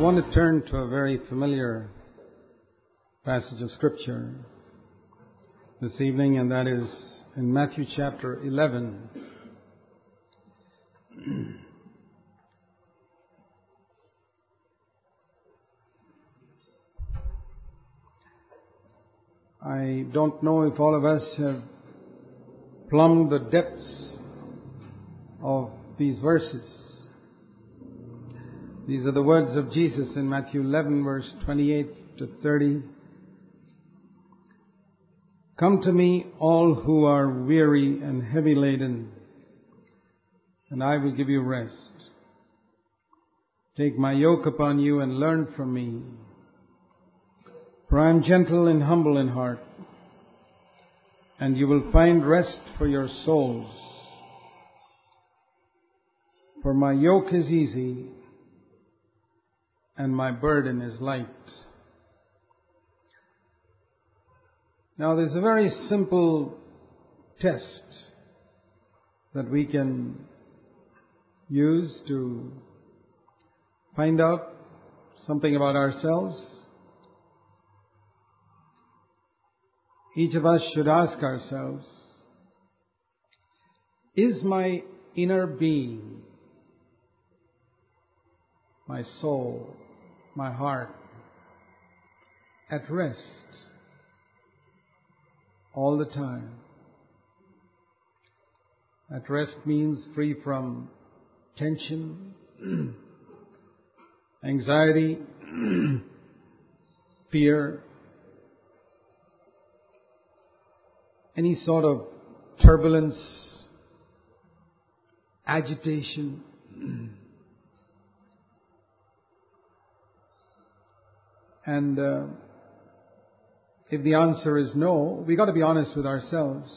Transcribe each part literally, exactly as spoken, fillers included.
want to turn to a very familiar passage of Scripture this evening, and that is in Matthew chapter eleven. I don't know if all of us have plumbed the depths of these verses. These are the words of Jesus in Matthew eleven, verse twenty-eight to thirty. Come to me, all who are weary and heavy laden, and I will give you rest. Take my yoke upon you and learn from me, for I am gentle and humble in heart, and you will find rest for your souls. For my yoke is easy, and my burden is light. Now there's a very simple test that we can use to find out something about ourselves. Each of us should ask ourselves, is my inner being, my soul, my heart, at rest all the time? At rest means free from tension, anxiety, fear, any sort of turbulence, agitation. And uh, if the answer is no, we got to be honest with ourselves.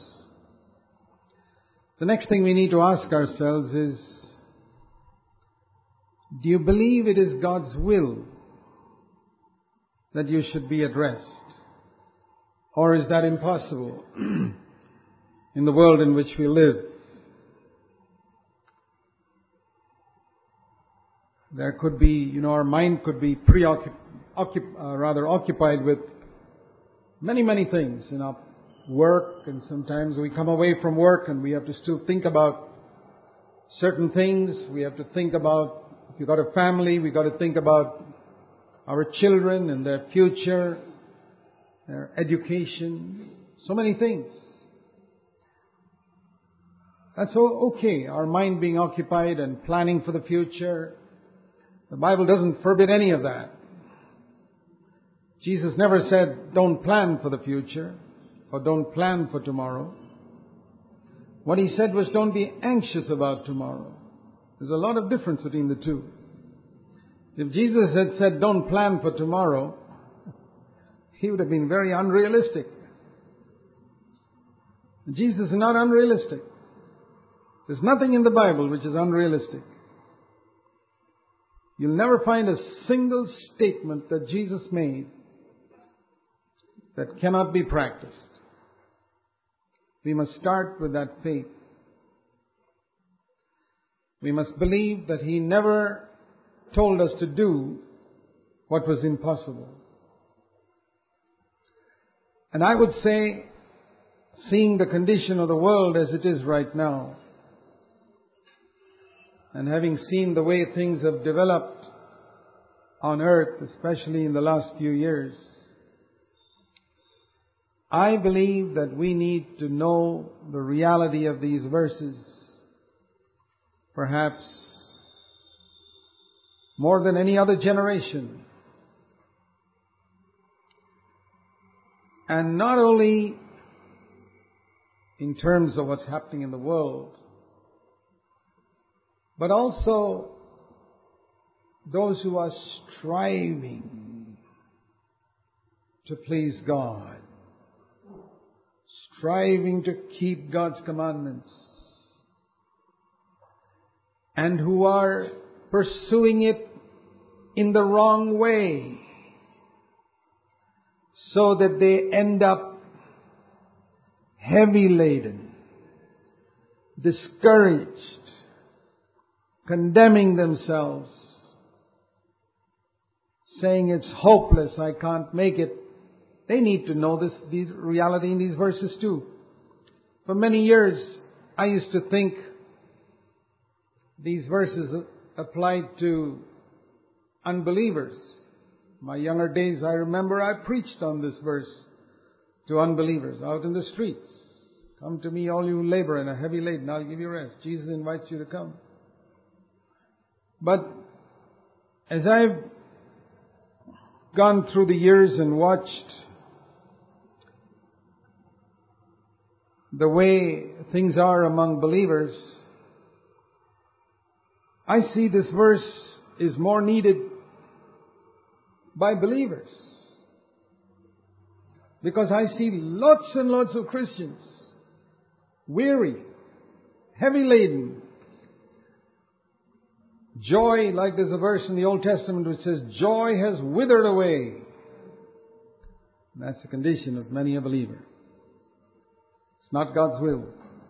The next thing we need to ask ourselves is, do you believe it is God's will that you should be at rest? Or is that impossible in the world in which we live? There could be, you know, our mind could be preoccupied, occup- uh, rather occupied with many, many things, you know, work, and sometimes we come away from work and we have to still think about certain things. We have to think about, if you've got a family, we've got to think about our children and their future, their education, so many things. That's okay, our mind being occupied and planning for the future. The Bible doesn't forbid any of that. Jesus never said, don't plan for the future or don't plan for tomorrow. What He said was, don't be anxious about tomorrow. There's a lot of difference between the two. If Jesus had said, don't plan for tomorrow, He would have been very unrealistic. Jesus is not unrealistic. There's nothing in the Bible which is unrealistic. You'll never find a single statement that Jesus made that cannot be practiced. We must start with that faith. We must believe that He never told us to do what was impossible. And I would say, seeing the condition of the world as it is right now, and having seen the way things have developed on earth, especially in the last few years, I believe that we need to know the reality of these verses, perhaps more than any other generation. And not only in terms of what's happening in the world, but also those who are striving to please God, striving to keep God's commandments, and who are pursuing it in the wrong way, so that they end up heavy laden, discouraged, condemning themselves, saying it's hopeless, I can't make it, they need to know this, the reality in these verses too. For many years, I used to think these verses applied to unbelievers. My younger days, I remember I preached on this verse to unbelievers out in the streets. Come to me, all you labor and are heavy laden, I'll give you rest. Jesus invites you to come. But as I've gone through the years and watched the way things are among believers, I see this verse is more needed by believers. Because I see lots and lots of Christians weary, heavy laden. Joy, like there's a verse in the Old Testament which says, joy has withered away. And that's the condition of many a believer. It's not God's will.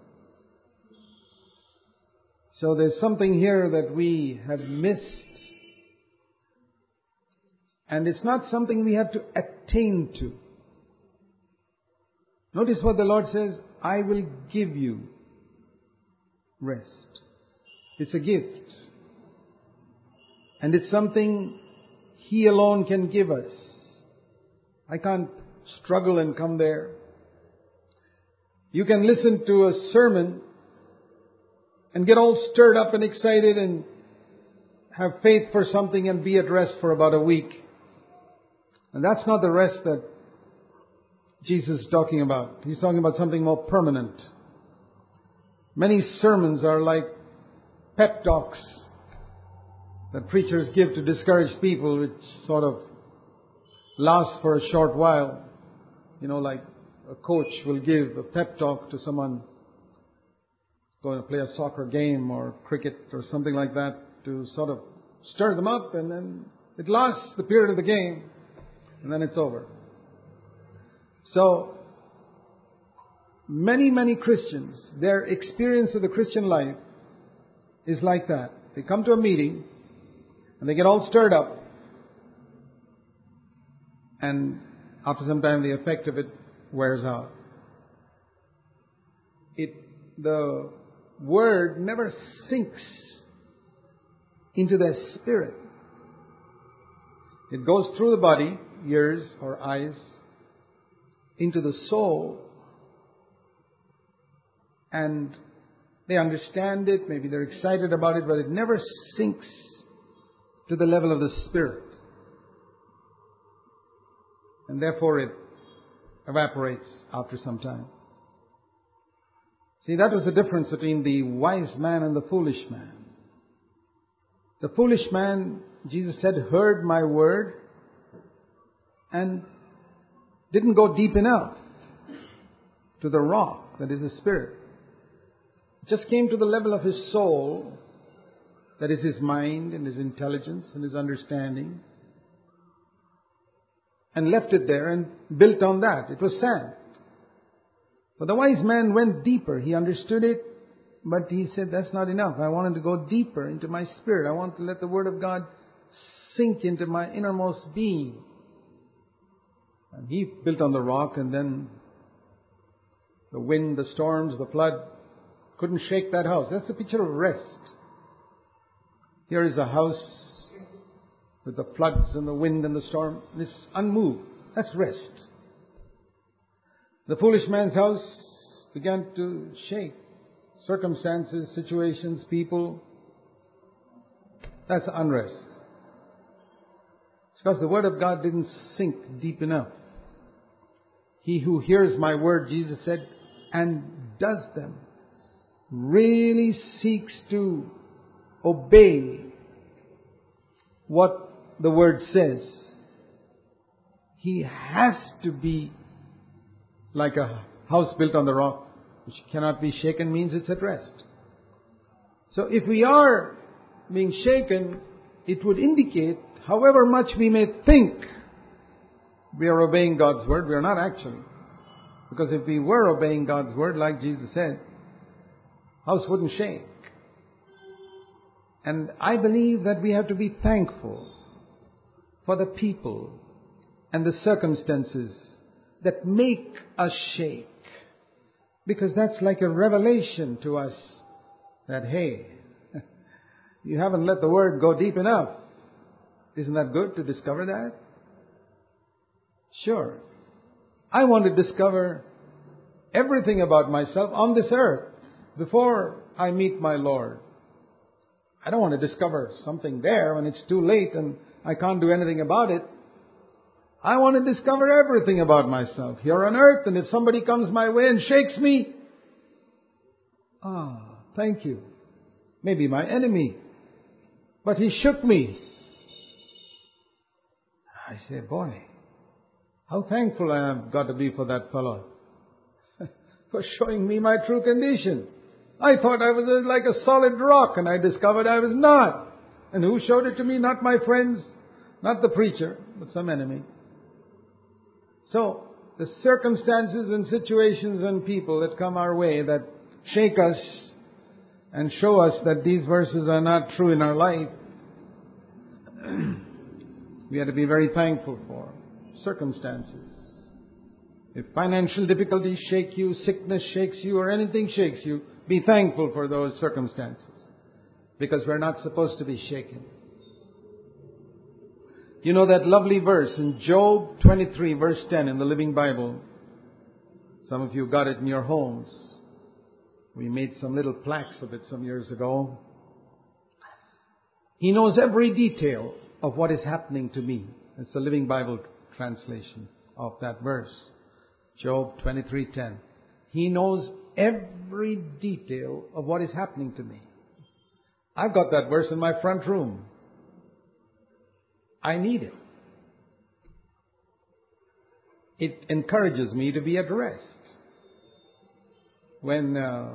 So there's something here that we have missed. And it's not something we have to attain to. Notice what the Lord says, I will give you rest. It's a gift. And it's something He alone can give us. I can't struggle and come there. You can listen to a sermon and get all stirred up and excited and have faith for something and be at rest for about a week. And that's not the rest that Jesus is talking about. He's talking about something more permanent. Many sermons are like pep talks that preachers give to discourage people, which sort of lasts for a short while. You know, like a coach will give a pep talk to someone going to play a soccer game or cricket or something like that to sort of stir them up, and then it lasts the period of the game and then it's over. So, many, many Christians, their experience of the Christian life is like that. They come to a meeting and they get all stirred up, and after some time the effect of it wears out. It, the word never sinks into their spirit. It goes through the body, ears or eyes, into the soul, and they understand it, maybe they're excited about it, but it never sinks to the level of the spirit. And therefore it evaporates after some time. See, that was the difference between the wise man and the foolish man. The foolish man, Jesus said, heard my word and didn't go deep enough to the rock that is the spirit. Just came to the level of his soul, that is his mind and his intelligence and his understanding, and left it there and built on that. It was sand. But the wise man went deeper. He understood it, but he said, that's not enough. I wanted to go deeper into my spirit. I want to let the Word of God sink into my innermost being. And he built on the rock, and then the wind, the storms, the flood couldn't shake that house. That's the picture of rest. Here is a house with the floods and the wind and the storm, and it's unmoved. That's rest. The foolish man's house began to shake. Circumstances, situations, people. That's unrest. It's because the Word of God didn't sink deep enough. He who hears my word, Jesus said, and does them, really seeks to obey what the Word says. He has to be like a house built on the rock, which cannot be shaken, means it's at rest. So if we are being shaken, it would indicate, however much we may think we are obeying God's word, we are not actually. Because if we were obeying God's word, like Jesus said, house wouldn't shake. And I believe that we have to be thankful for the people and the circumstances that make us shake. Because that's like a revelation to us that, hey, you haven't let the Word go deep enough. Isn't that good to discover that? Sure. I want to discover everything about myself on this earth before I meet my Lord. I don't want to discover something there when it's too late and I can't do anything about it. I want to discover everything about myself here on earth, and if somebody comes my way and shakes me, ah, thank you. Maybe my enemy, but he shook me. I say, boy, how thankful I have got to be for that fellow for showing me my true condition. I thought I was like a solid rock, and I discovered I was not. And who showed it to me? Not my friends, not the preacher, but some enemy. So, the circumstances and situations and people that come our way that shake us and show us that these verses are not true in our life, we have to be very thankful for. Circumstances. If financial difficulties shake you, sickness shakes you, or anything shakes you, be thankful for those circumstances. Because we're not supposed to be shaken. You know that lovely verse in Job twenty-three, verse ten in the Living Bible. Some of you got it in your homes. We made some little plaques of it some years ago. He knows every detail of what is happening to me. It's the Living Bible translation of that verse. Job twenty-three ten. He knows every detail of what is happening to me. I've got that verse in my front room. I need it. It encourages me to be at rest. When uh,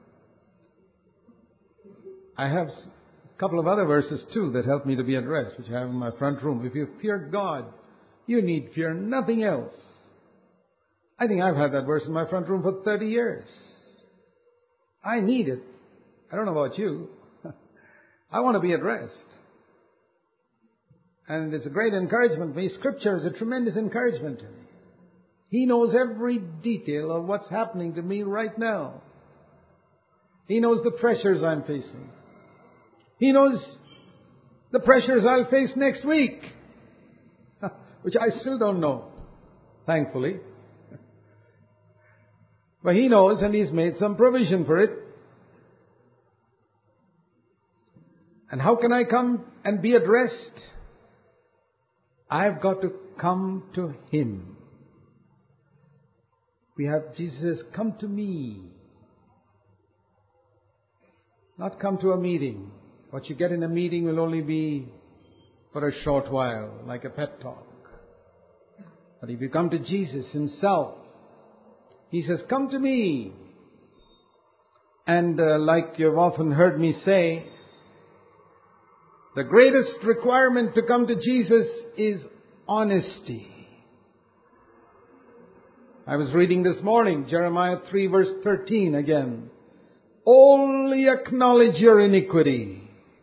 I have a couple of other verses too that help me to be at rest, which I have in my front room. If you fear God, you need fear nothing else. I think I've had that verse in my front room for thirty years. I need it. I don't know about you. I want to be at rest. And it's a great encouragement for me. Scripture is a tremendous encouragement to me. He knows every detail of what's happening to me right now. He knows the pressures I'm facing. He knows the pressures I'll face next week, which I still don't know, thankfully. But He knows, and He's made some provision for it. And how can I come and be at rest? I've got to come to Him. We have, Jesus says, come to me. Not come to a meeting. What you get in a meeting will only be for a short while, like a pep talk. But if you come to Jesus Himself, He says, come to me. And uh, like you've often heard me say, the greatest requirement to come to Jesus is honesty. I was reading this morning, Jeremiah three verse thirteen again. Only acknowledge your iniquity.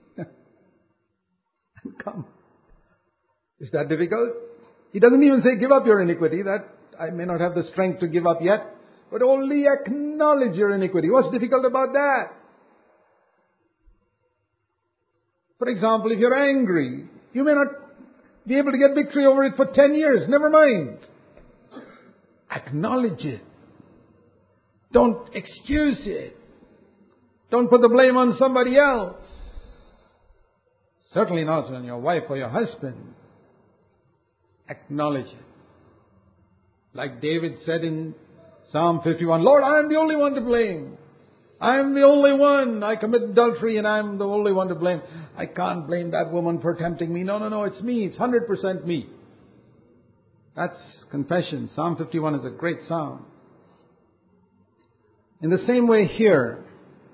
Come. Is that difficult? He doesn't even say give up your iniquity. That I may not have the strength to give up yet. But only acknowledge your iniquity. What's difficult about that? For example, if you're angry, you may not be able to get victory over it for ten years. Never mind. Acknowledge it. Don't excuse it. Don't put the blame on somebody else. Certainly not on your wife or your husband. Acknowledge it. Like David said in Psalm fifty-one, Lord, I'm the only one to blame. I'm the only one. I commit adultery and I'm the only one to blame. I can't blame that woman for tempting me. No, no, no, it's me. It's one hundred percent me. That's confession. Psalm fifty-one is a great psalm. In the same way here,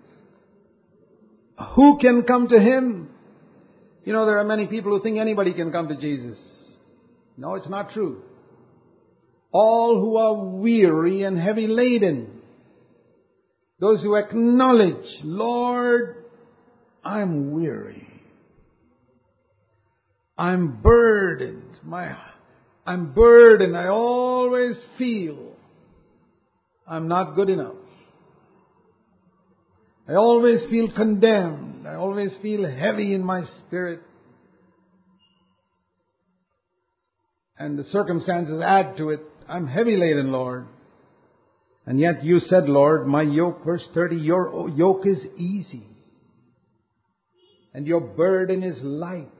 who can come to Him? You know, there are many people who think anybody can come to Jesus. No, it's not true. All who are weary and heavy laden, those who acknowledge, Lord, I'm weary. I'm burdened. My, I'm burdened. I always feel I'm not good enough. I always feel condemned. I always feel heavy in my spirit. And the circumstances add to it. I'm heavy laden, Lord. And yet you said, Lord, my yoke, verse thirty, your yoke is easy. And your burden is light.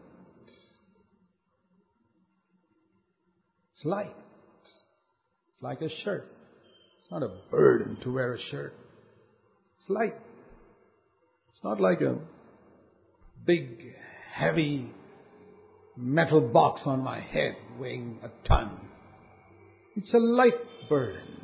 It's light. It's like a shirt. It's not a burden to wear a shirt. It's light. It's not like a big, heavy metal box on my head weighing a ton. It's a light burden.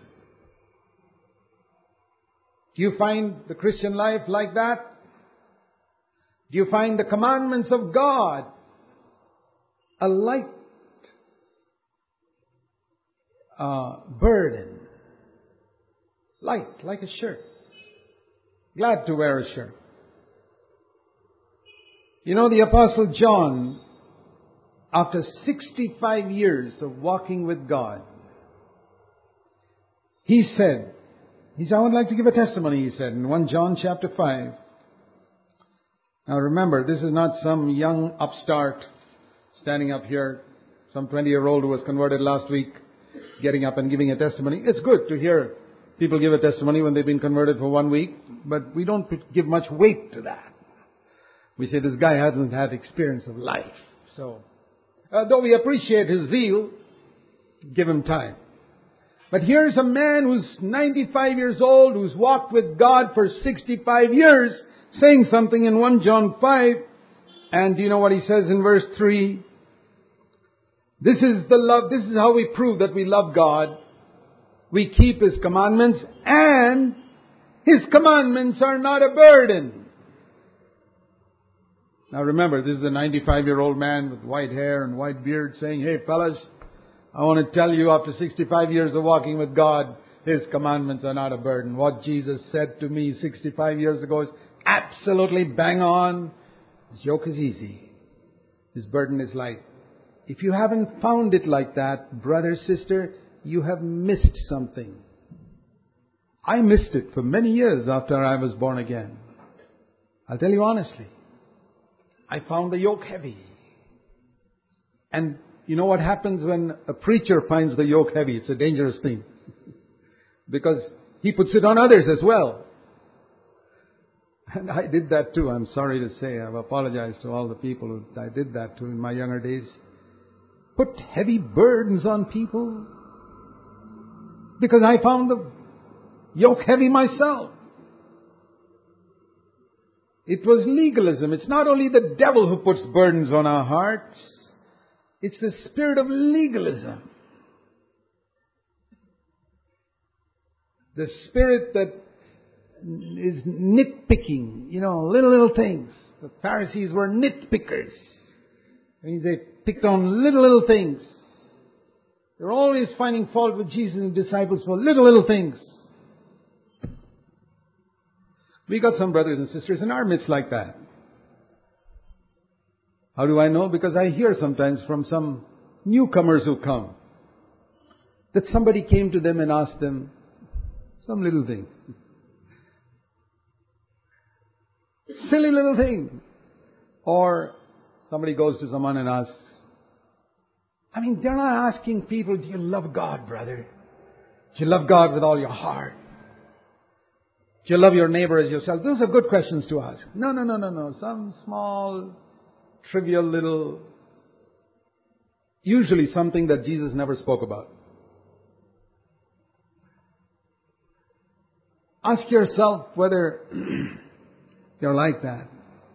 Do you find the Christian life like that? Do you find the commandments of God a light uh, burden? Light, like a shirt. Glad to wear a shirt. You know, the Apostle John, after sixty-five years of walking with God, he said, he said, I would like to give a testimony, he said, in First John chapter five. Now remember, this is not some young upstart standing up here, some twenty-year-old who was converted last week, getting up and giving a testimony. It's good to hear people give a testimony when they've been converted for one week, but we don't give much weight to that. We say this guy hasn't had experience of life. So, uh, though we appreciate his zeal, give him time. But here's a man who's ninety-five years old, who's walked with God for sixty-five years, saying something in First John five. And do you know what he says in verse three? This is the love, this is how we prove that we love God. We keep His commandments, and His commandments are not a burden. Now remember, this is a ninety-five-year-old man with white hair and white beard saying, hey fellas, I want to tell you after sixty-five years of walking with God, His commandments are not a burden. What Jesus said to me sixty-five years ago is absolutely bang on. His yoke is easy. His burden is light. If you haven't found it like that, brother, sister, you have missed something. I missed it for many years after I was born again. I'll tell you honestly. I found the yoke heavy. And you know what happens when a preacher finds the yoke heavy? It's a dangerous thing. Because he puts it on others as well. And I did that too. I'm sorry to say. I've apologized to all the people who I did that to in my younger days. Put heavy burdens on people. Because I found the yoke heavy myself. It was legalism. It's not only the devil who puts burdens on our hearts. It's the spirit of legalism. The spirit that is nitpicking, you know, little, little things. The Pharisees were nitpickers. I mean, they picked on little, little things. They're always finding fault with Jesus and disciples for little, little things. We got some brothers and sisters in our midst like that. How do I know? Because I hear sometimes from some newcomers who come that somebody came to them and asked them some little thing. Silly little thing. Or somebody goes to someone and asks, I mean, they're not asking people, do you love God, brother? Do you love God with all your heart? Do you love your neighbor as yourself? Those are good questions to ask. No, no, no, no, no. Some small, trivial little, usually something that Jesus never spoke about. Ask yourself whether you're like that.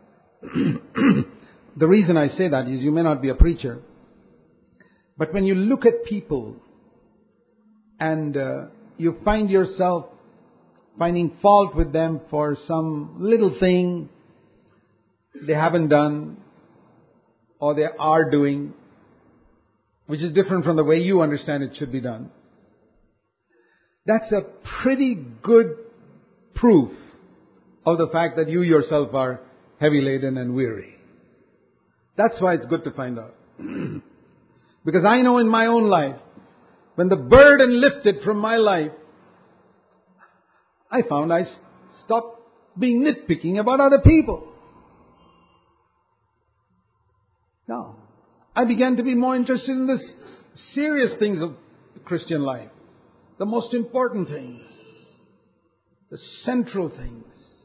The reason I say that is you may not be a preacher, but when you look at people and uh, you find yourself finding fault with them for some little thing they haven't done or they are doing, which is different from the way you understand it should be done, that's a pretty good proof of the fact that you yourself are heavy laden and weary. That's why it's good to find out. Because I know in my own life, when the burden lifted from my life, I found I stopped being nitpicking about other people. No. I began to be more interested in the serious things of the Christian life. The most important things. The central things.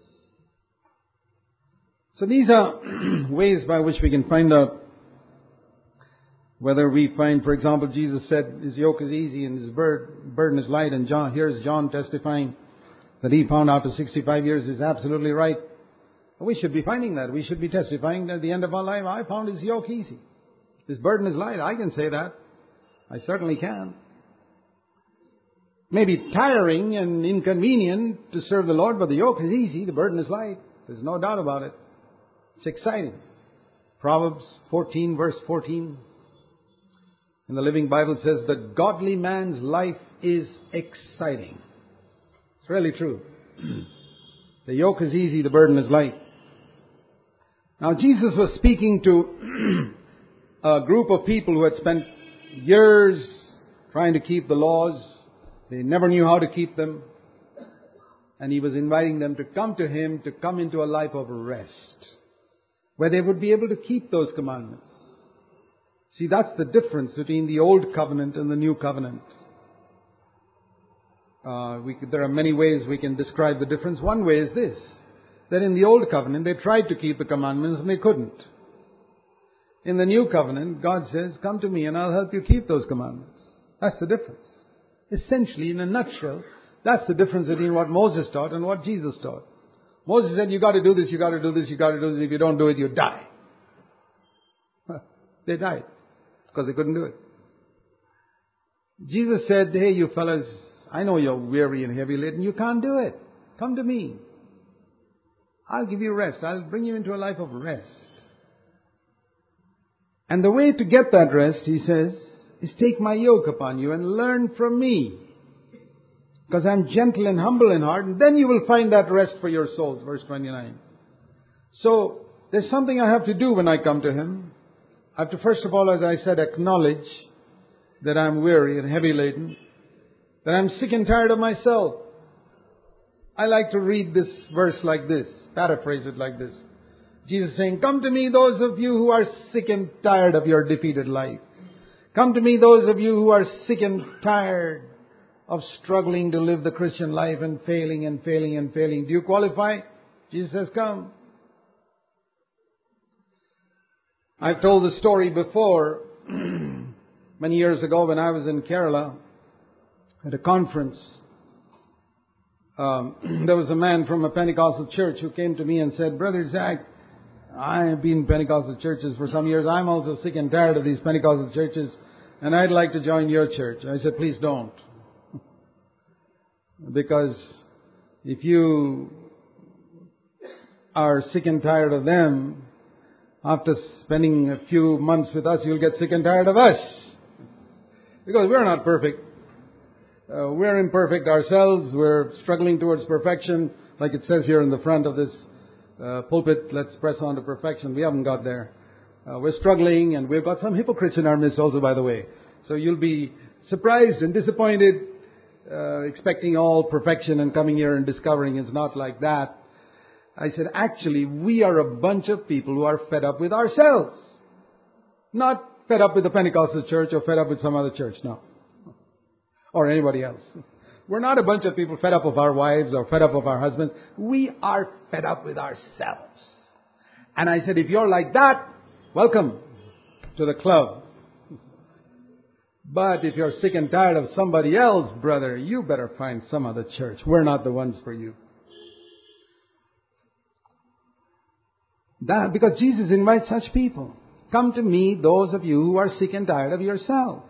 So these are ways by which we can find out whether we find, for example, Jesus said his yoke is easy and his burden is light. And John, here's John testifying that he found after sixty-five years is absolutely right. We should be finding that. We should be testifying at the end of our life, I found his yoke easy. His burden is light. I can say that. I certainly can. Maybe tiring and inconvenient to serve the Lord, but the yoke is easy. The burden is light. There's no doubt about it. It's exciting. Proverbs fourteen, verse fourteen. In the Living Bible says, the godly man's life is exciting. It's really true. The yoke is easy, the burden is light. Now Jesus was speaking to a group of people who had spent years trying to keep the laws. They never knew how to keep them. And He was inviting them to come to Him, to come into a life of rest, where they would be able to keep those commandments. See, that's the difference between the Old Covenant and the New Covenant. Uh, we could, there are many ways we can describe the difference. One way is this, that in the Old Covenant they tried to keep the commandments and they couldn't. In the New Covenant, God says, come to me and I'll help you keep those commandments. That's the difference. Essentially, in a nutshell, that's the difference between what Moses taught and what Jesus taught. Moses said, you got to do this, you got to do this, you got to do this. If you don't do it, you die. They died because they couldn't do it. Jesus said, hey, you fellas, I know you're weary and heavy laden. You can't do it. Come to me. I'll give you rest. I'll bring you into a life of rest. And the way to get that rest, He says, is take my yoke upon you and learn from me. Because I'm gentle and humble in heart, and then you will find that rest for your souls. Verse twenty-nine. So, there's something I have to do when I come to Him. I have to, first of all, as I said, acknowledge that I'm weary and heavy laden, that I'm sick and tired of myself. I like to read this verse like this, paraphrase it like this. Jesus saying, come to me, those of you who are sick and tired of your defeated life. Come to me, those of you who are sick and tired of struggling to live the Christian life and failing and failing and failing. Do you qualify? Jesus says, come. I've told the story before, many years ago when I was in Kerala at a conference. Um, there was a man from a Pentecostal church who came to me and said, Brother Zach, I have been in Pentecostal churches for some years. I'm also sick and tired of these Pentecostal churches, and I'd like to join your church. I said, please don't. Because if you are sick and tired of them, after spending a few months with us, you'll get sick and tired of us. Because we're not perfect. Uh, we're imperfect ourselves. We're struggling towards perfection. Like it says here in the front of this uh, pulpit, let's press on to perfection. We haven't got there. Uh, we're struggling, and we've got some hypocrites in our midst also, by the way. So you'll be surprised and disappointed, uh, expecting all perfection and coming here and discovering it's not like that. I said, actually, we are a bunch of people who are fed up with ourselves. Not fed up with the Pentecostal church or fed up with some other church, no. Or anybody else. We're not a bunch of people fed up of our wives or fed up of our husbands. We are fed up with ourselves. And I said, if you're like that, welcome to the club. But if you're sick and tired of somebody else, brother, you better find some other church. We're not the ones for you. That, because Jesus invites such people. Come to me, those of you who are sick and tired of yourselves.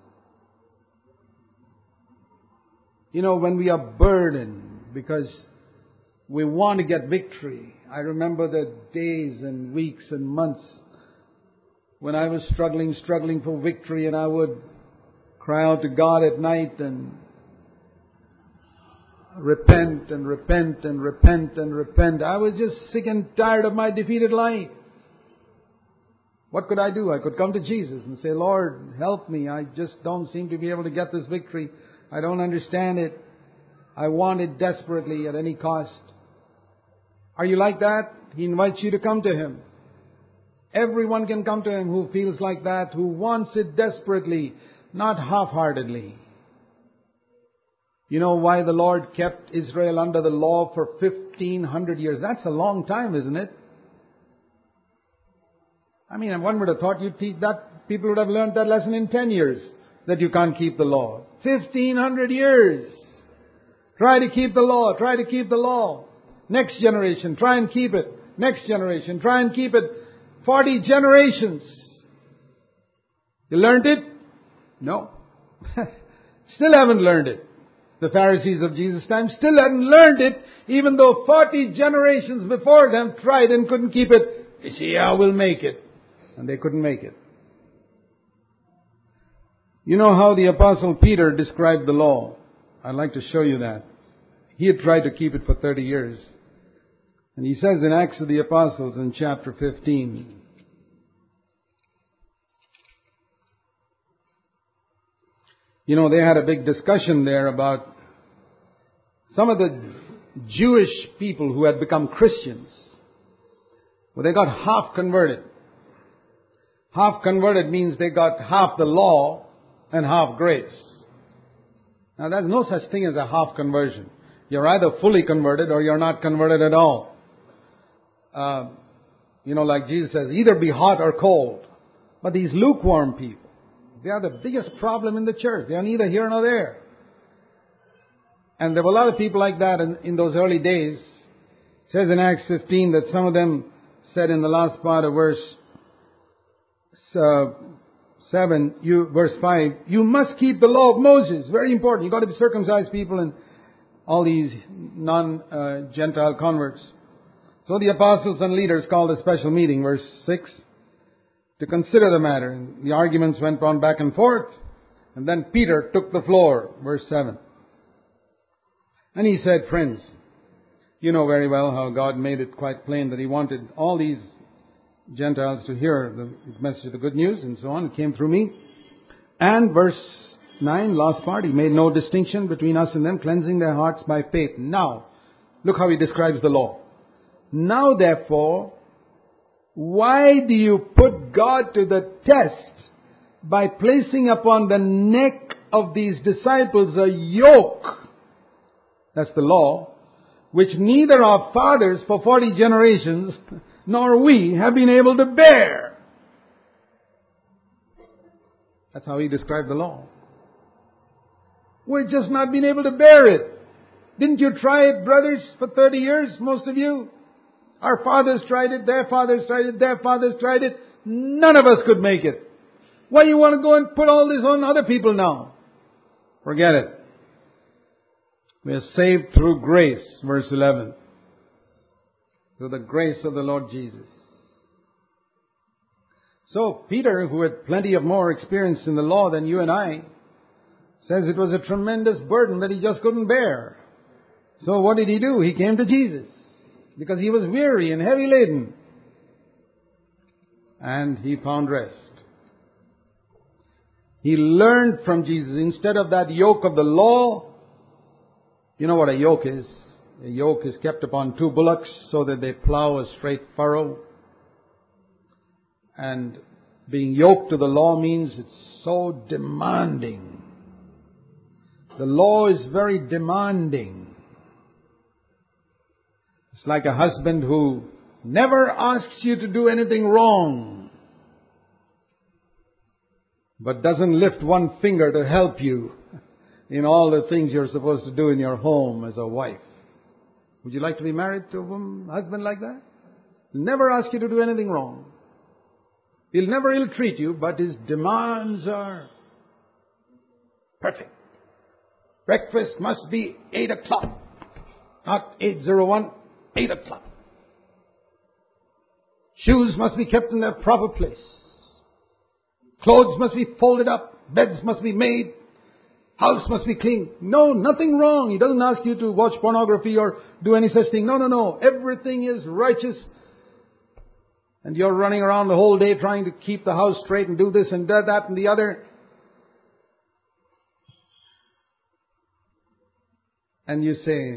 You know, when we are burdened because we want to get victory. I remember the days and weeks and months when I was struggling, struggling for victory, and I would cry out to God at night and repent and repent and repent and repent. I was just sick and tired of my defeated life. What could I do? I could come to Jesus and say, Lord, help me. I just don't seem to be able to get this victory. I don't understand it. I want it desperately at any cost. Are you like that? He invites you to come to Him. Everyone can come to Him who feels like that, who wants it desperately, not half-heartedly. You know why the Lord kept Israel under the law for fifteen hundred years? That's a long time, isn't it? I mean, one would have thought you'd teach that, people would have learned that lesson in ten years, that you can't keep the law. fifteen hundred years. Try to keep the law, try to keep the law. Next generation, try and keep it. Next generation, try and keep it. Forty generations. You learned it? No. Still haven't learned it. The Pharisees of Jesus' time still hadn't learned it, even though forty generations before them tried and couldn't keep it. You see, yeah, we'll make it. And they couldn't make it. You know how the Apostle Peter described the law? I'd like to show you that. He had tried to keep it for thirty years. And he says in Acts of the Apostles in chapter fifteen, you know, they had a big discussion there about some of the Jewish people who had become Christians. Well, they got half converted. Half converted means they got half the law and half grace. Now, there's no such thing as a half conversion. You're either fully converted or you're not converted at all. Uh, you know, like Jesus says, either be hot or cold. But these lukewarm people, they are the biggest problem in the church. They are neither here nor there. And there were a lot of people like that in, in those early days. It says in Acts fifteen that some of them said in the last part of verse uh, seven, you, verse five, you must keep the law of Moses. Very important. You've got to be circumcised people and all these non-Gentile uh, converts. So the apostles and leaders called a special meeting, verse six, to consider the matter. And the arguments went on back and forth. And then Peter took the floor, verse seven. And he said, friends, you know very well how God made it quite plain that He wanted all these Gentiles to hear the message of the good news and so on. It came through me. And verse nine, last part, He made no distinction between us and them, cleansing their hearts by faith. Now, look how He describes the law. Now therefore, why do you put God to the test by placing upon the neck of these disciples a yoke? That's the law, which neither our fathers for forty generations nor we have been able to bear. That's how He described the law. We've just not been able to bear it. Didn't you try it, brothers, for thirty years, most of you? Our fathers tried it, their fathers tried it, their fathers tried it. None of us could make it. Why you want to go and put all this on other people now? Forget it. We are saved through grace, verse eleven. Through the grace of the Lord Jesus. So Peter, who had plenty of more experience in the law than you and I, says it was a tremendous burden that he just couldn't bear. So what did he do? He came to Jesus because he was weary and heavy laden. And he found rest. He learned from Jesus. Instead of that yoke of the law, you know what a yoke is? A yoke is kept upon two bullocks so that they plow a straight furrow. And being yoked to the law means it's so demanding. The law is very demanding. It's like a husband who never asks you to do anything wrong, but doesn't lift one finger to help you in all the things you're supposed to do in your home as a wife. Would you like to be married to a woman, husband like that? He'll never ask you to do anything wrong. He'll never ill-treat you, but his demands are perfect. Breakfast must be eight o'clock, not eight oh one, eight o'clock. Shoes must be kept in their proper place. Clothes must be folded up. Beds must be made. House must be clean. No, nothing wrong. He doesn't ask you to watch pornography or do any such thing. No, no, no. Everything is righteous. And you're running around the whole day trying to keep the house straight and do this and that, that and the other. And you say,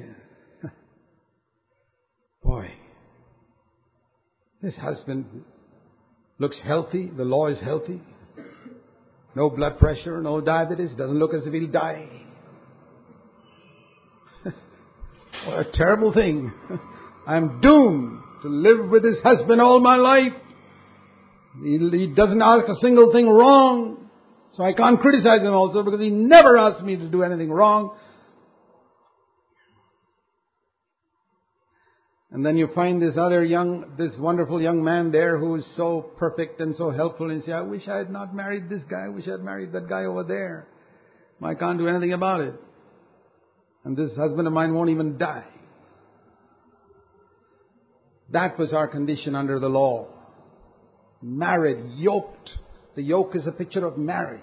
boy, this husband looks healthy. The law is healthy. No blood pressure, no diabetes. Doesn't look as if he'll die. What a terrible thing. I'm doomed to live with this husband all my life. He, he doesn't ask a single thing wrong. So I can't criticize him also because he never asked me to do anything wrong. And then you find this other young, this wonderful young man there who is so perfect and so helpful. And you say, I wish I had not married this guy. I wish I had married that guy over there. I can't do anything about it. And this husband of mine won't even die. That was our condition under the law. Married, yoked. The yoke is a picture of marriage.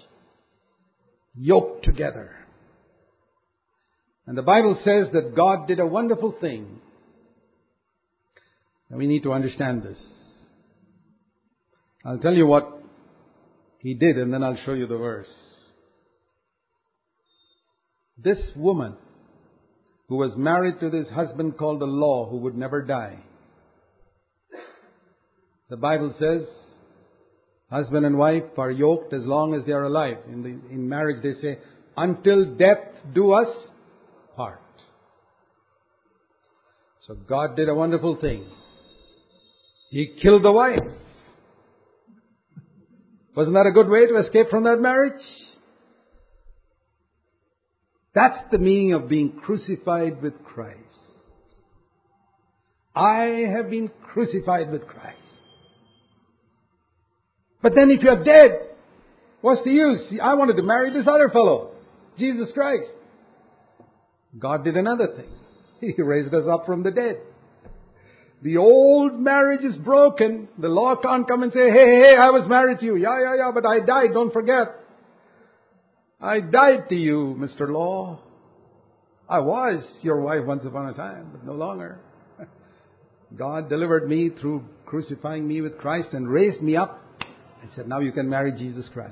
Yoked together. And the Bible says that God did a wonderful thing. And we need to understand this. I'll tell you what He did and then I'll show you the verse. This woman who was married to this husband called the law, who would never die. The Bible says, husband and wife are yoked as long as they are alive. In the, in marriage they say, until death do us part. So God did a wonderful thing. He killed the wife. Wasn't that a good way to escape from that marriage? That's the meaning of being crucified with Christ. I have been crucified with Christ. But then if you're dead, what's the use? I wanted to marry this other fellow, Jesus Christ. God did another thing. He raised us up from the dead. The old marriage is broken. The law can't come and say, hey, hey, I was married to you. Yeah, yeah, yeah, but I died. Don't forget. I died to you, Mister Law. I was your wife once upon a time, but no longer. God delivered me through crucifying me with Christ and raised me up and said, now you can marry Jesus Christ.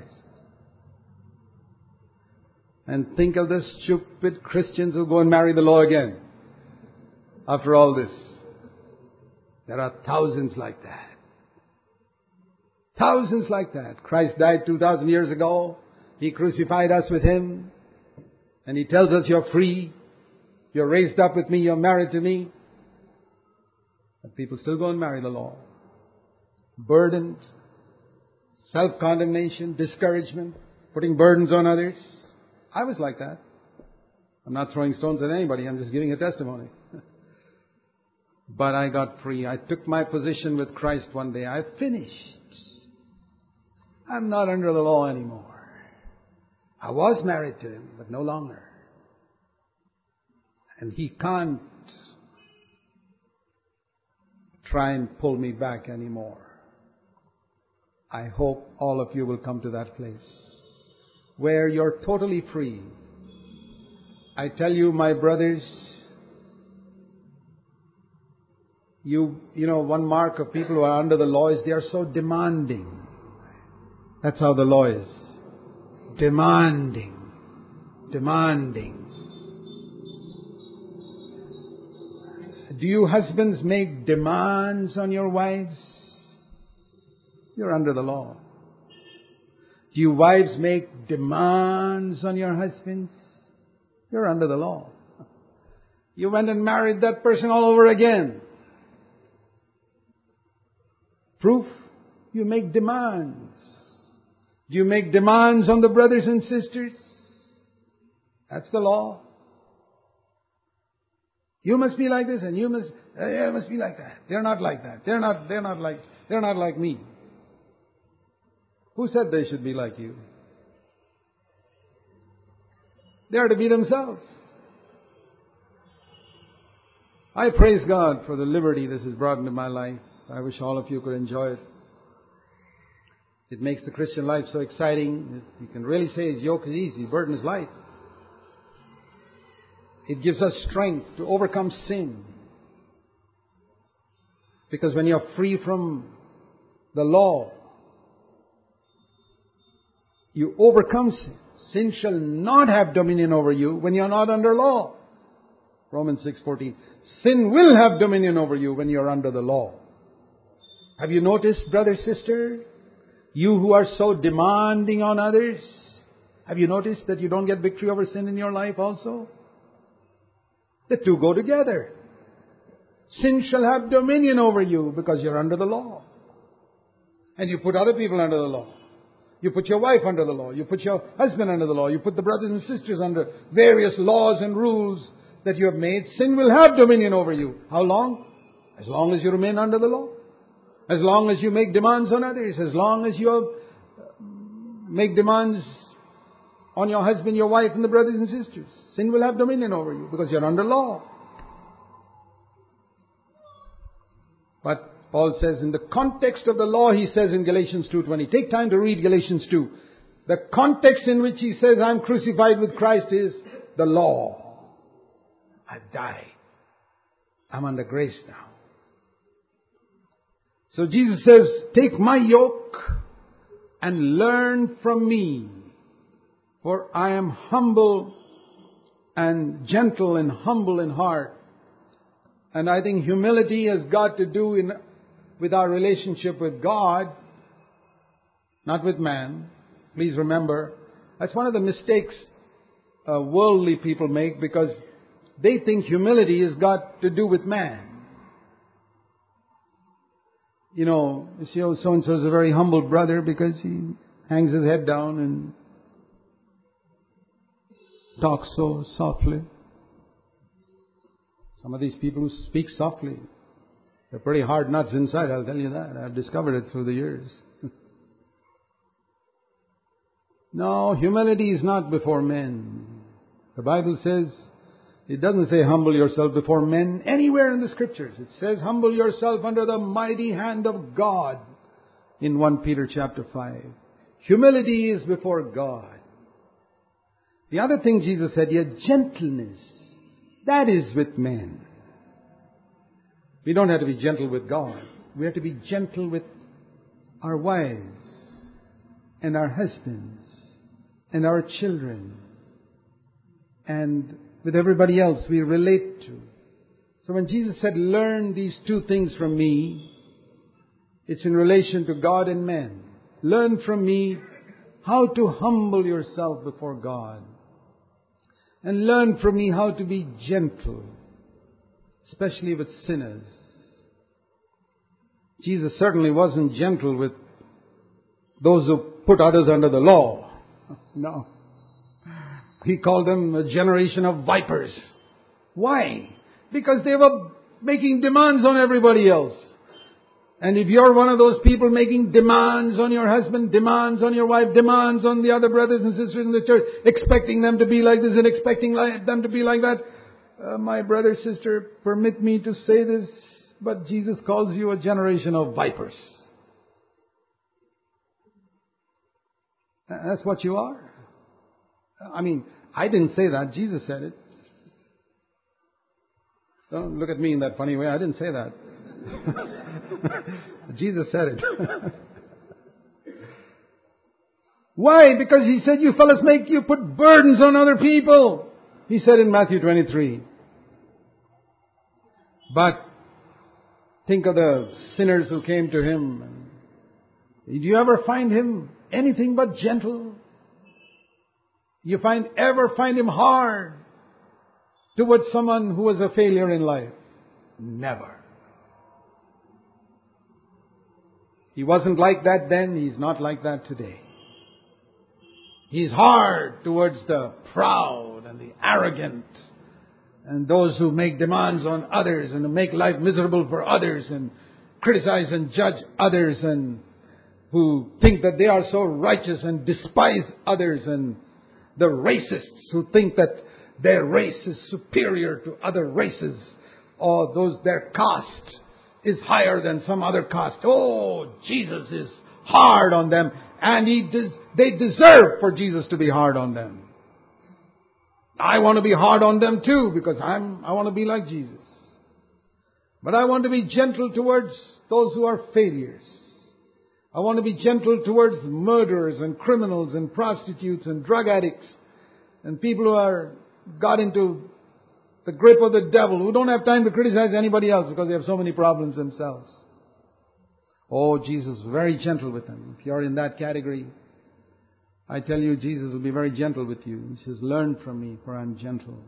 And think of the stupid Christians who go and marry the law again. After all this. There are thousands like that. Thousands like that. Christ died two thousand years ago. He crucified us with Him. And He tells us you're free. You're raised up with me. You're married to me. But people still go and marry the law. Burdened. Self-condemnation. Discouragement. Putting burdens on others. I was like that. I'm not throwing stones at anybody. I'm just giving a testimony. But I got free. I took my position with Christ one day. I finished. I'm not under the law anymore. I was married to Him, but no longer. And He can't try and pull me back anymore. I hope all of you will come to that place where you're totally free. I tell you, my brothers, You, you know, one mark of people who are under the law is they are so demanding. That's how the law is. Demanding. Demanding. Do you husbands make demands on your wives? You're under the law. Do you wives make demands on your husbands? You're under the law. You went and married that person all over again. Proof, you make demands. Do you make demands on the brothers and sisters? That's the law. You must be like this and you must, uh, you must be like that. They're not like that. They're not, they're not like, they're not like me. Who said they should be like you? They are to be themselves. I praise God for the liberty this has brought into my life. I wish all of you could enjoy it. It makes the Christian life so exciting. You can really say His yoke is easy, His burden is light. It gives us strength to overcome sin. Because when you're free from the law, you overcome sin. Sin shall not have dominion over you when you're not under law. Romans six fourteen. Sin will have dominion over you when you're under the law. Have you noticed, brother, sister, you who are so demanding on others, have you noticed that you don't get victory over sin in your life also? The two go together. Sin shall have dominion over you because you're under the law. And you put other people under the law. You put your wife under the law. You put your husband under the law. You put the brothers and sisters under various laws and rules that you have made. Sin will have dominion over you. How long? As long as you remain under the law. As long as you make demands on others. As long as you make demands on your husband, your wife, and the brothers and sisters. Sin will have dominion over you because you're under law. But Paul says in the context of the law, he says in Galatians two twenty. Take time to read Galatians two. The context in which he says, I'm crucified with Christ is the law. I've died. I'm under grace now. So Jesus says, take my yoke and learn from me. For I am humble and gentle and humble in heart. And I think humility has got to do in, with our relationship with God, not with man. Please remember, that's one of the mistakes uh, worldly people make, because they think humility has got to do with man. You know, you see, oh, so-and-so is a very humble brother because he hangs his head down and talks so softly. Some of these people who speak softly, they're pretty hard nuts inside, I'll tell you that. I've discovered it through the years. No, humility is not before men. The Bible says, it doesn't say humble yourself before men anywhere in the Scriptures. It says humble yourself under the mighty hand of God in First Peter chapter five. Humility is before God. The other thing Jesus said here, gentleness. That is with men. We don't have to be gentle with God. We have to be gentle with our wives and our husbands and our children and with everybody else we relate to. So when Jesus said, learn these two things from me, it's in relation to God and men. Learn from me how to humble yourself before God. And learn from me how to be gentle, especially with sinners. Jesus certainly wasn't gentle with those who put others under the law. No. He called them a generation of vipers. Why? Because they were making demands on everybody else. And if you're one of those people making demands on your husband, demands on your wife, demands on the other brothers and sisters in the church, expecting them to be like this and expecting them to be like that, uh, my brother, sister, permit me to say this, but Jesus calls you a generation of vipers. That's what you are. I mean, I didn't say that. Jesus said it. Don't look at me in that funny way. I didn't say that. Jesus said it. Why? Because He said, you fellas make, you put burdens on other people. He said in Matthew twenty-three. But think of the sinners who came to Him. Did you ever find Him anything but gentle? You find ever find Him hard towards someone who was a failure in life? Never. He wasn't like that then. He's not like that today. He's hard towards the proud and the arrogant and those who make demands on others and who make life miserable for others and criticize and judge others and who think that they are so righteous and despise others, and the racists who think that their race is superior to other races, or those their caste is higher than some other caste. Oh, Jesus is hard on them, and he des- they deserve for Jesus to be hard on them. I want to be hard on them too, because I'm I want to be like Jesus. But I want to be gentle towards those who are failures. I want to be gentle towards murderers and criminals and prostitutes and drug addicts and people who are got into the grip of the devil, who don't have time to criticize anybody else because they have so many problems themselves. Oh, Jesus was very gentle with them. If you're in that category, I tell you, Jesus will be very gentle with you. He says, learn from me, for I'm gentle.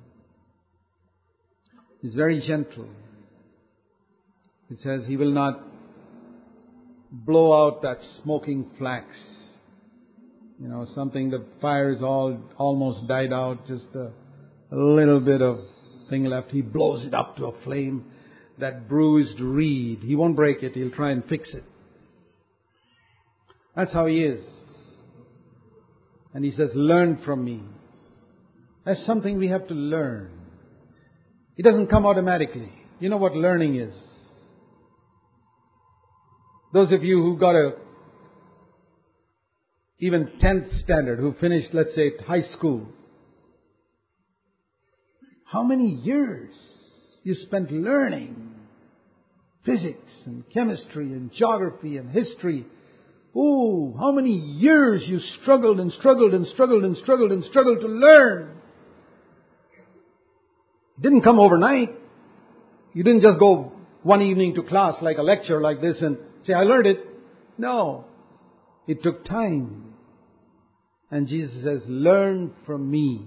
He's very gentle. It says He will not blow out that smoking flax. You know, something, the fire is all almost died out, just a, a little bit of thing left. He blows it up to a flame. That bruised reed, He won't break it. He'll try and fix it. That's how He is. And He says, learn from me. That's something we have to learn. It doesn't come automatically. You know what learning is? Those of you who got a even tenth standard, who finished, let's say, high school, how many years you spent learning physics and chemistry and geography and history. Oh, how many years you struggled and struggled and struggled and struggled and struggled to learn. It didn't come overnight. You didn't just go one evening to class like a lecture like this and say, I learned it. No. It took time. And Jesus says, learn from me.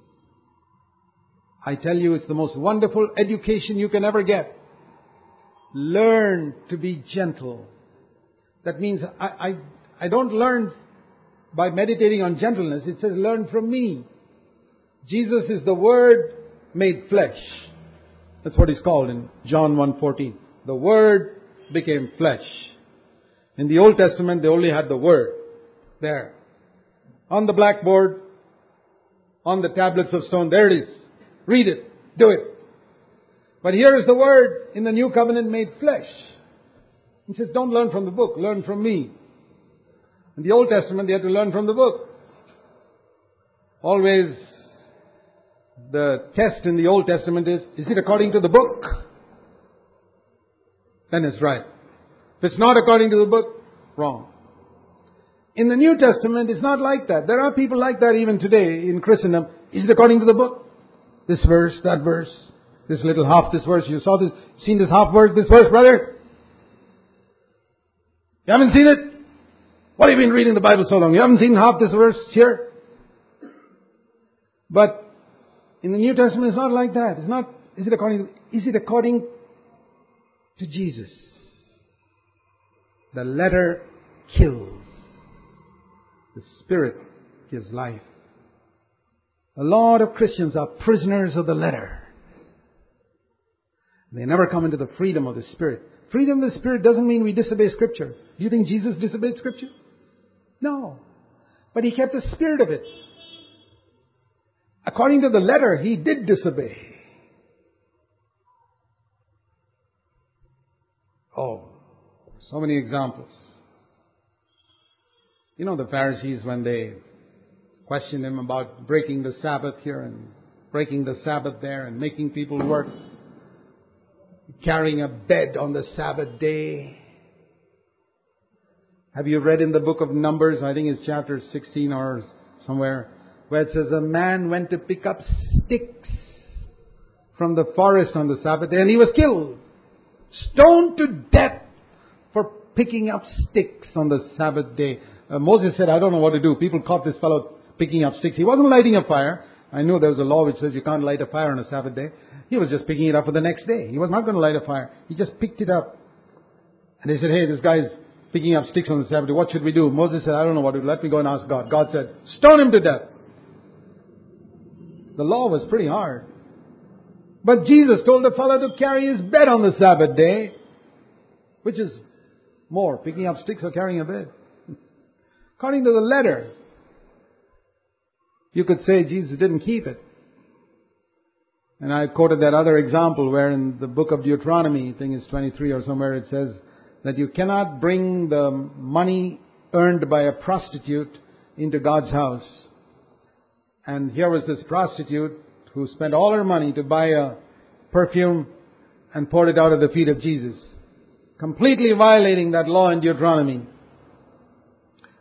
I tell you, it's the most wonderful education you can ever get. Learn to be gentle. That means I, I, I don't learn by meditating on gentleness. It says, learn from me. Jesus is the Word made flesh. That's what He's called in John one fourteen. The Word became flesh. In the Old Testament, they only had the Word there. On the blackboard, on the tablets of stone, there it is. Read it. Do it. But here is the Word in the New Covenant made flesh. He says, don't learn from the book. Learn from me. In the Old Testament, they had to learn from the book. Always, the test in the Old Testament is, is it according to the book? Then it's right. If it's not according to the book, wrong. In the New Testament, it's not like that. There are people like that even today in Christendom. Is it according to the book? This verse, that verse, this little half, this verse. You saw this, seen this half verse, this verse, brother? You haven't seen it? What have you been reading the Bible so long? You haven't seen half this verse here? But in the New Testament, it's not like that. It's not, is it according to, is it according to Jesus? The letter kills. The Spirit gives life. A lot of Christians are prisoners of the letter. They never come into the freedom of the Spirit. Freedom of the Spirit doesn't mean we disobey Scripture. Do you think Jesus disobeyed Scripture? No. But He kept the spirit of it. According to the letter, He did disobey. Oh, so many examples. You know the Pharisees, when they questioned Him about breaking the Sabbath here and breaking the Sabbath there and making people work, carrying a bed on the Sabbath day. Have you read in the book of Numbers, I think it's chapter sixteen or somewhere, where it says a man went to pick up sticks from the forest on the Sabbath day and he was killed. Stoned to death for picking up sticks on the Sabbath day. Uh, Moses said, I don't know what to do. People caught this fellow picking up sticks. He wasn't lighting a fire. I know there was a law which says you can't light a fire on a Sabbath day. He was just picking it up for the next day. He was not going to light a fire. He just picked it up. And they said, hey, this guy's picking up sticks on the Sabbath day. What should we do? Moses said, I don't know what to do. Let me go and ask God. God said, stone him to death. The law was pretty hard. But Jesus told the fellow to carry his bed on the Sabbath day. Which is more, picking up sticks or carrying a bed? According to the letter, you could say Jesus didn't keep it. And I quoted that other example where in the book of Deuteronomy, I think it's twenty-three or somewhere, it says that you cannot bring the money earned by a prostitute into God's house. And here was this prostitute who spent all her money to buy a perfume and poured it out at the feet of Jesus. Completely violating that law in Deuteronomy.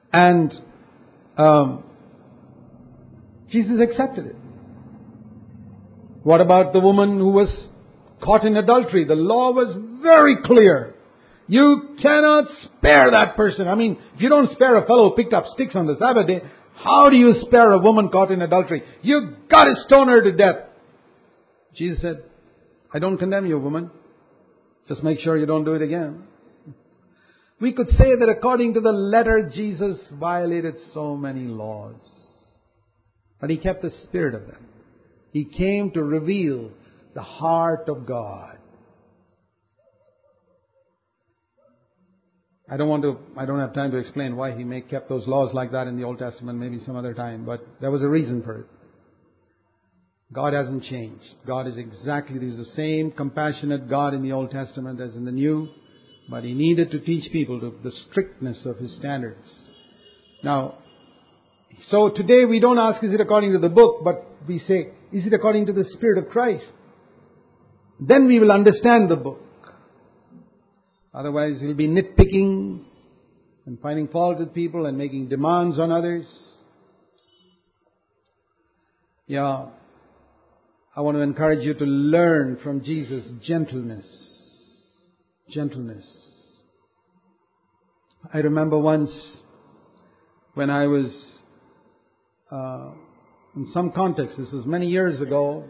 And um, Jesus accepted it. What about the woman who was caught in adultery? The law was very clear. You cannot spare that person. I mean, if you don't spare a fellow who picked up sticks on the Sabbath day, how do you spare a woman caught in adultery? You got to stone her to death. Jesus said, I don't condemn you, woman. Just make sure you don't do it again. We could say that according to the letter, Jesus violated so many laws. But He kept the spirit of them. He came to reveal the heart of God. I don't want to, I don't have time to explain why He may kept those laws like that in the Old Testament, maybe some other time, but there was a reason for it. God hasn't changed. God is exactly, He's the same compassionate God in the Old Testament as in the New, but He needed to teach people to the strictness of His standards. Now, so today we don't ask, is it according to the book, but we say, is it according to the Spirit of Christ? Then we will understand the book. Otherwise, we'll be nitpicking and finding fault with people and making demands on others. Yeah, I want to encourage you to learn from Jesus gentleness. Gentleness. I remember once when I was uh, in some context, this was many years ago,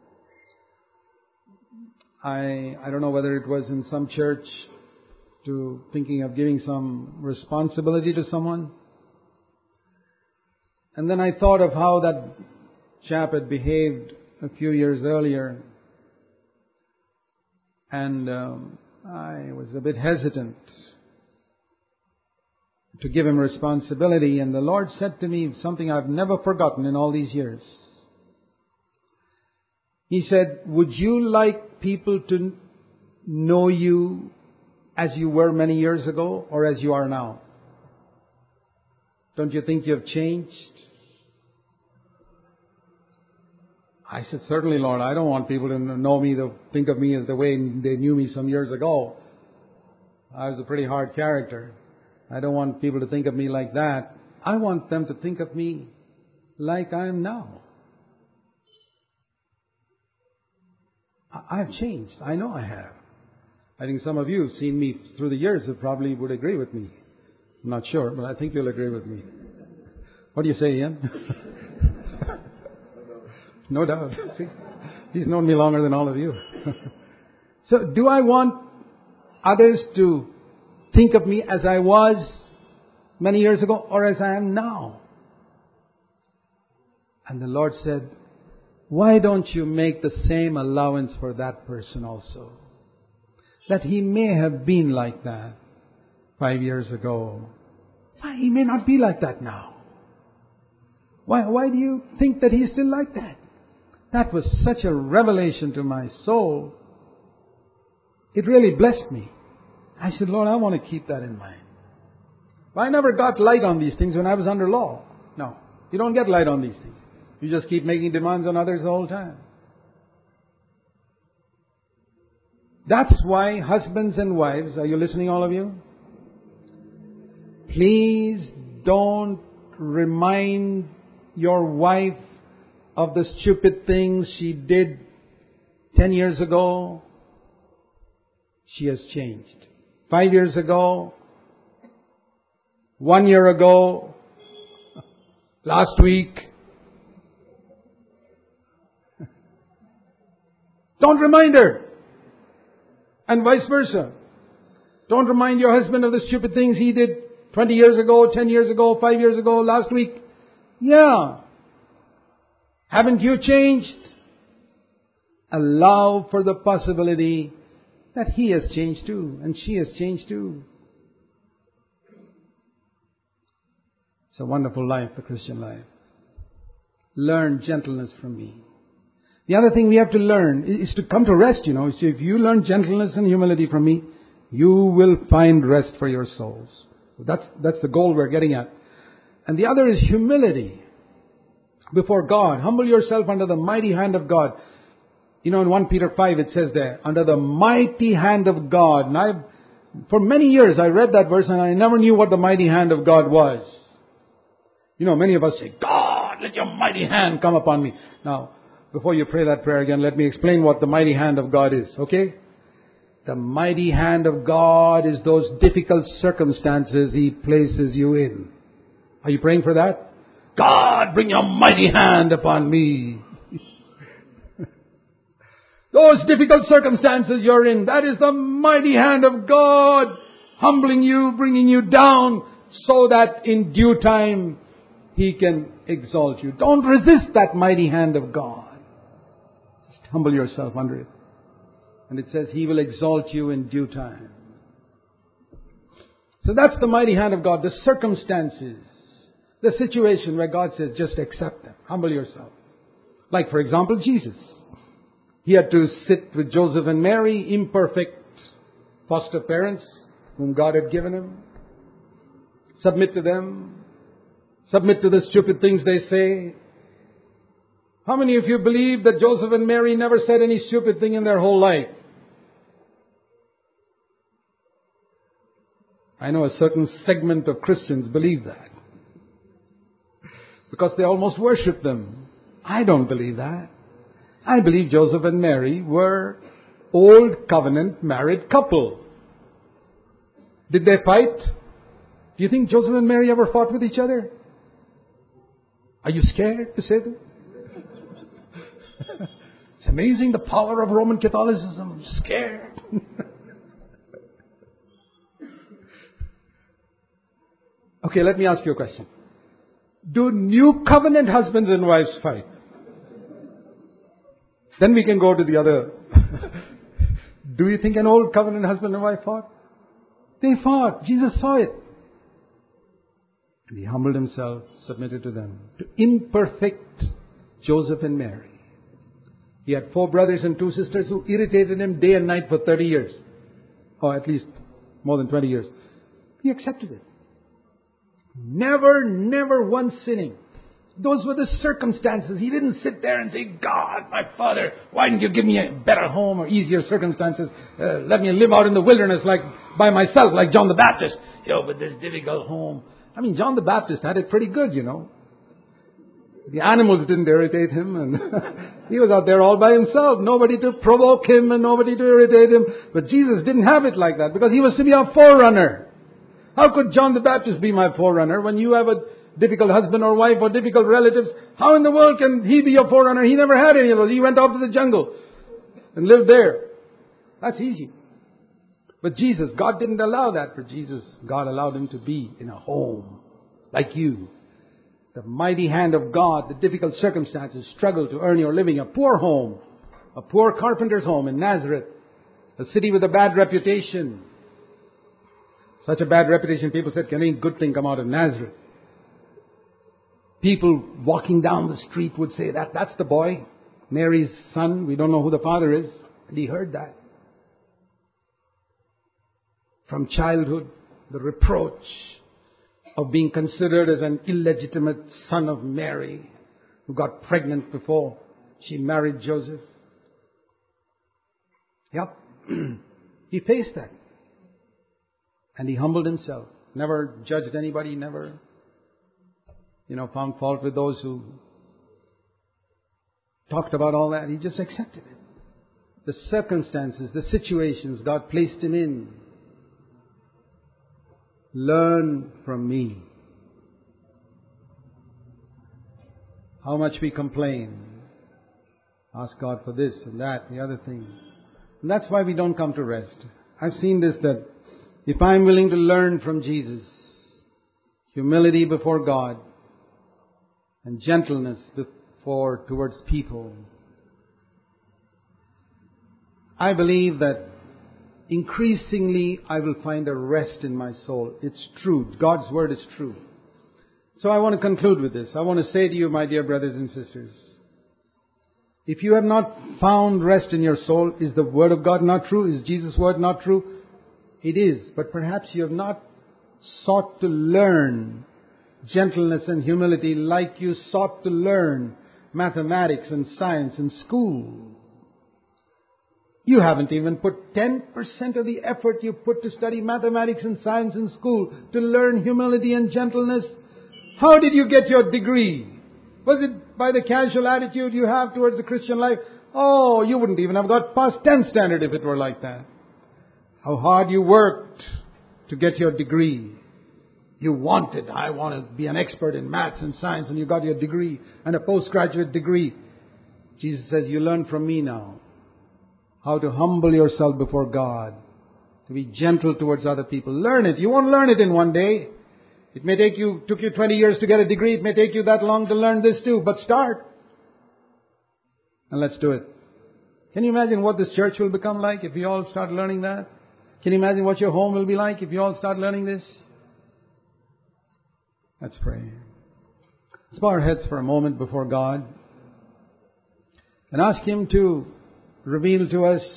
I I don't know whether it was in some church, to thinking of giving some responsibility to someone. And then I thought of how that chap had behaved a few years earlier. And um, I was a bit hesitant to give him responsibility. And the Lord said to me something I've never forgotten in all these years. He said, would you like people to know you as you were many years ago or as you are now? Don't you think you have changed? I said, certainly, Lord. I don't want people to know me, to think of me as the way they knew me some years ago. I was a pretty hard character. I don't want people to think of me like that. I want them to think of me like I am now. I have changed. I know I have. I think some of you who've seen me through the years who probably would agree with me. I'm not sure, but I think you'll agree with me. What do you say, Ian? No doubt. See, he's known me longer than all of you. So, do I want others to think of me as I was many years ago or as I am now? And the Lord said, why don't you make the same allowance for that person also? That he may have been like that five years ago. Why, he may not be like that now. Why, why do you think that he's still like that? That was such a revelation to my soul. It really blessed me. I said, Lord, I want to keep that in mind. But I never got light on these things when I was under law. No, you don't get light on these things. You just keep making demands on others the whole time. That's why husbands and wives, are you listening, all of you? Please don't remind your wife of the stupid things she did ten years ago. She has changed. Five years ago, one year ago, last week. Don't remind her. And vice versa. Don't remind your husband of the stupid things he did twenty years ago, ten years ago, five years ago, last week. Yeah. Haven't you changed? Allow for the possibility that he has changed too, and she has changed too. It's a wonderful life, the Christian life. Learn gentleness from me. The other thing we have to learn is to come to rest, you know. So if you learn gentleness and humility from me, you will find rest for your souls. That's, that's the goal we're getting at. And the other is humility before God. Humble yourself under the mighty hand of God. You know, in First Peter five it says there, under the mighty hand of God. And I've, for many years I read that verse and I never knew what the mighty hand of God was. You know, many of us say, God, let your mighty hand come upon me. Now, before you pray that prayer again, let me explain what the mighty hand of God is, okay? The mighty hand of God is those difficult circumstances He places you in. Are you praying for that? God, bring your mighty hand upon me. Those difficult circumstances you're in, that is the mighty hand of God, humbling you, bringing you down, so that in due time He can exalt you. Don't resist that mighty hand of God. Just humble yourself under it. And it says He will exalt you in due time. So that's the mighty hand of God. The circumstances, the situation where God says, just accept them. Humble yourself. Like, for example, Jesus. He had to sit with Joseph and Mary, imperfect foster parents whom God had given him. Submit to them. Submit to the stupid things they say. How many of you believe that Joseph and Mary never said any stupid thing in their whole life? I know a certain segment of Christians believe that, because they almost worship them. I don't believe that. I believe Joseph and Mary were old covenant married couple. Did they fight? Do you think Joseph and Mary ever fought with each other? Are you scared to say that? It's amazing the power of Roman Catholicism. I'm scared. Okay, let me ask you a question. Do new covenant husbands and wives fight? Then we can go to the other. Do you think an old covenant husband and wife fought? They fought. Jesus saw it. And He humbled Himself, submitted to them. To imperfect Joseph and Mary. He had four brothers and two sisters who irritated Him day and night for thirty years. Or at least more than twenty years. He accepted it. Never, never once sinning. Those were the circumstances. He didn't sit there and say, God, my Father, why didn't you give me a better home or easier circumstances? Uh, let me live out in the wilderness like by myself, like John the Baptist. You know, with this difficult home. I mean, John the Baptist had it pretty good, you know. The animals didn't irritate him, and he was out there all by himself. Nobody to provoke him and nobody to irritate him. But Jesus didn't have it like that, because He was to be our forerunner. How could John the Baptist be my forerunner when you have a difficult husband or wife or difficult relatives? How in the world can he be your forerunner? He never had any of those. He went out to the jungle and lived there. That's easy. But Jesus, God didn't allow that for Jesus. God allowed Him to be in a home like you. The mighty hand of God, the difficult circumstances, struggle to earn your living. A poor home, a poor carpenter's home in Nazareth, a city with a bad reputation. Such a bad reputation, people said, can any good thing come out of Nazareth? People walking down the street would say, that that's the boy, Mary's son. We don't know who the father is. And He heard that. From childhood, the reproach of being considered as an illegitimate son of Mary, who got pregnant before she married Joseph. Yep. He faced that. And He humbled Himself. Never judged anybody, never, you know, found fault with those who talked about all that. He just accepted it. The circumstances, the situations God placed Him in. Learn from me. How much we complain. Ask God for this and that, the other thing. And that's why we don't come to rest. I've seen this, that if I'm willing to learn from Jesus, humility before God and gentleness before towards people, I believe that increasingly I will find a rest in my soul. It's true. God's Word is true. So I want to conclude with this. I want to say to you, my dear brothers and sisters, if you have not found rest in your soul, is the Word of God not true? Is Jesus' Word not true? It is. But perhaps you have not sought to learn gentleness and humility like you sought to learn mathematics and science in school. You haven't even put ten percent of the effort you put to study mathematics and science in school to learn humility and gentleness. How did you get your degree? Was it by the casual attitude you have towards the Christian life? Oh, you wouldn't even have got past tenth standard if it were like that. How hard you worked to get your degree. You wanted, I want to be an expert in maths and science, and you got your degree and a postgraduate degree. Jesus says, you learn from me now how to humble yourself before God, to be gentle towards other people. Learn it. You won't learn it in one day. It may take you, took you twenty years to get a degree. It may take you that long to learn this too. But start. And let's do it. Can you imagine what this church will become like if we all start learning that? Can you imagine what your home will be like if you all start learning this? Let's pray. Let's bow our heads for a moment before God and ask Him to reveal to us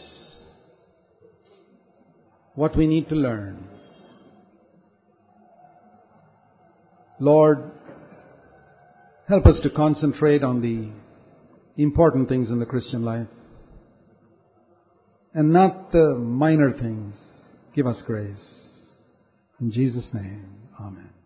what we need to learn. Lord, help us to concentrate on the important things in the Christian life and not the minor things. Give us grace. In Jesus' name, amen.